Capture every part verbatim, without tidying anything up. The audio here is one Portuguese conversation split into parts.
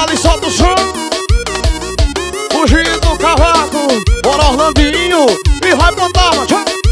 Dali, solta o som. Fugindo do cavaco, bora Orlandinho e vai pra Dama.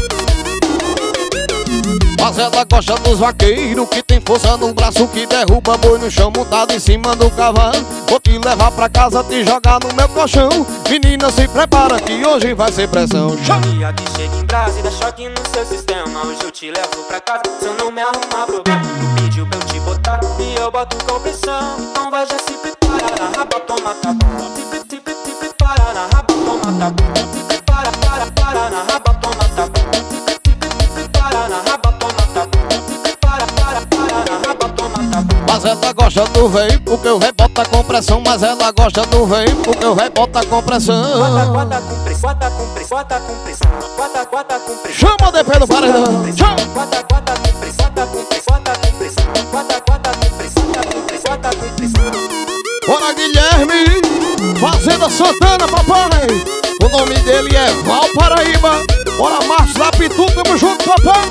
Mas ela gosta dos vaqueiros que tem força no braço, que derruba boi no chão montado em cima do cavalo. Vou te levar pra casa, te jogar no meu colchão. Menina, se prepara que hoje vai ser pressão. Dia que chega em brasa e dá choque no seu sistema. Hoje eu te levo pra casa, se eu não me arrumar problema. Pediu pra eu te botar e eu boto com pressão. Então vai, já se prepara, na raba toma tapão. Se pre- se pre- se prepara, na raba toma tapão. Se prepara, para, para, na raba toma tapão. Se pre- se pre- se prepara, na raba toma tapão. Se prepara, para, para, na raba toma tapão. Mas ela gosta do véi, porque o véi bota com pressão. Mas ela gosta do véi, porque o véi bota com pressão. Bota, bota com pressão, bota com pressão, bota com pressão. Bota, bota com pressão. Chama o D P do paredão. Chama. Bota, bota com pressão, bota com pressão, bota com pressão. Bota, bota com pressão, bota com pressão, bota com pressão. Bora Guilherme, Fazenda Santana, papai. O nome dele é Val Paraíba. Bora Marcos da Pitu, tamo junto, papai.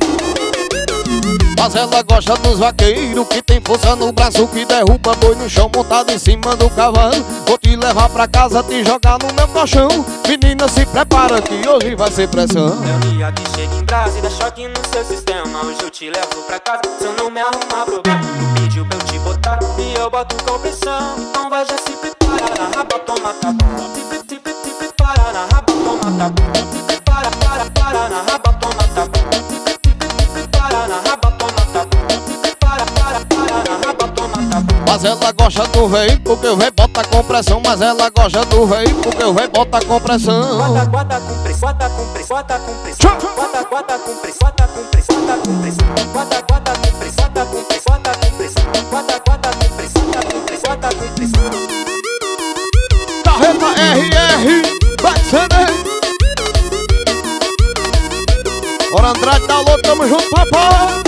Mas ela gosta dos vaqueiros que tem força no braço, que derruba boi no chão montado em cima do cavalo. Vou te levar pra casa, te jogar no meu colchão. Menina, se prepara que hoje vai ser pressão. É o dia que chega em brasa e dá choque no seu sistema. Hoje eu te levo pra casa, se eu não me arrumar problema. Pediu pra eu te botar e eu boto com pressão. Então vai, já se prepara, na raba toma tapão. Se pre- se pre- se prepara, na raba toma tapão. Se prepara, para, para, na raba toma tapão. Se pre- se pre- se prepara, na raba toma tapão. Se prepara, para, para, na raba toma tapão. Mas ela gosta do véi, porque o véi bota com pressão. Mas ela gosta do véi, porque o véi bota com pressão. Bota, bota com pressão, bota com pressão, bota com pressão. Bota, bota com pressão, bota com pressão, bota com pressão. Bota, bota com pressão, bota com pressão, bota com pressão. Bota, bota com pressão, bota com pressão, bota com pressão. Carreta R R, vai ceder. Bora Andrade da Lô, tamo junto, papai.